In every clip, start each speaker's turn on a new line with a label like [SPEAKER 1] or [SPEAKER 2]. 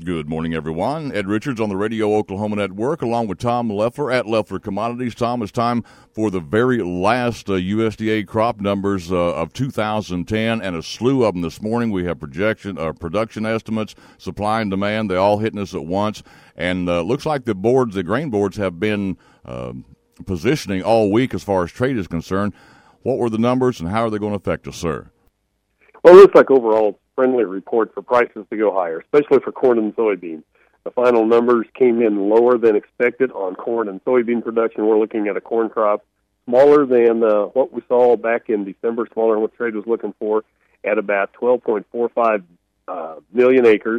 [SPEAKER 1] Good morning, everyone. Ed Richards on the Radio Oklahoma Network, along with Tom Leffler at Leffler Commodities. Tom, it's time for the very last USDA crop numbers of 2010, and a slew of them this morning. We have production estimates, supply and demand. They all hitting us at once, and looks like the grain boards, have been positioning all week as far as trade is concerned. What were the numbers, and how are they going to affect us, sir?
[SPEAKER 2] Well, it looks like overall friendly report for prices to go higher, especially for corn and soybeans. The final numbers came in lower than expected on corn and soybean production. We're looking at a corn crop smaller than what we saw back in December, smaller than what trade was looking for, at about 12.45 million acres.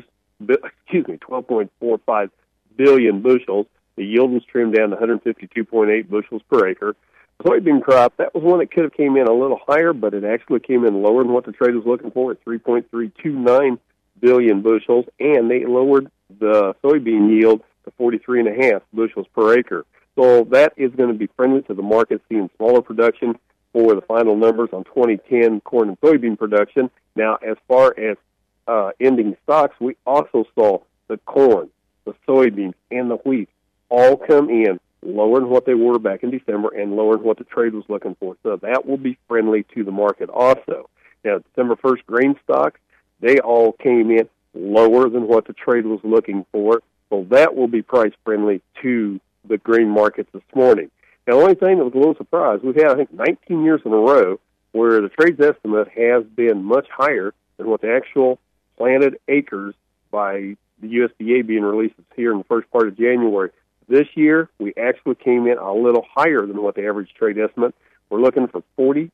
[SPEAKER 2] 12.45 billion bushels. The yield was trimmed down to 152.8 bushels per acre. Soybean crop, that was one that could have came in a little higher, but it actually came in lower than what the trade was looking for at 3.329 billion bushels, and they lowered the soybean yield to 43.5 bushels per acre. So that is going to be friendly to the market, seeing smaller production for the final numbers on 2010 corn and soybean production. Now, as far as ending stocks, we also saw the corn, the soybeans, and the wheat all come in lower than what they were back in December and lower than what the trade was looking for. So that will be friendly to the market also. Now, December 1st grain stocks, they all came in lower than what the trade was looking for. So that will be price friendly to the grain markets this morning. Now, the only thing that was a little surprise, we've had, I think, 19 years in a row where the trade's estimate has been much higher than what the actual planted acres by the USDA being released here in the first part of January. This year, we actually came in a little higher than what the average trade estimate. We're looking for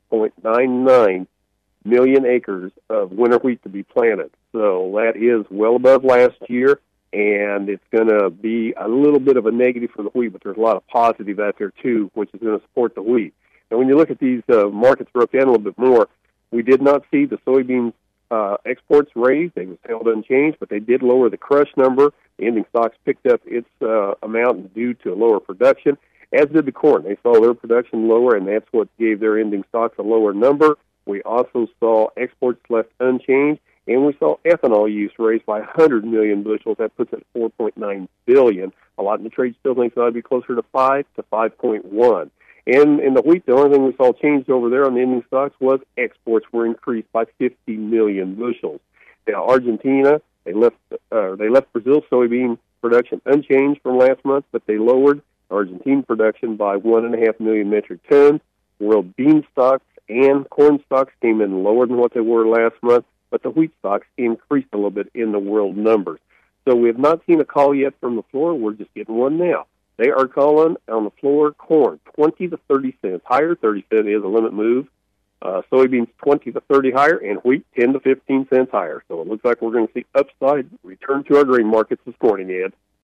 [SPEAKER 2] 40.99 million acres of winter wheat to be planted. So that is well above last year, and it's going to be a little bit of a negative for the wheat, but there's a lot of positive out there, too, which is going to support the wheat. And when you look at these markets broke down a little bit more, we did not see the soybeans exports raised. They was held unchanged, but they did lower the crush number. The ending stocks picked up its amount due to lower production, as did the corn. They saw their production lower, and that's what gave their ending stocks a lower number. We also saw exports left unchanged, and we saw ethanol use raised by 100 million bushels. That puts it at 4.9 billion. A lot in the trade still thinks it ought to be closer to 5 to 5.1. And in the wheat, the only thing we saw changed over there on the ending stocks was exports were increased by 50 million bushels. Now, Argentina, they left Brazil soybean production unchanged from last month, but they lowered Argentine production by 1.5 million metric tons. World bean stocks and corn stocks came in lower than what they were last month, but the wheat stocks increased a little bit in the world numbers. So we have not seen a call yet from the floor. We're just getting one now. They are calling on the floor corn 20 to 30 cents higher. 30 cents is a limit move. Soybeans 20 to 30 higher, and wheat 10 to 15 cents higher. So it looks like we're going to see upside return to our grain markets this morning, Ed.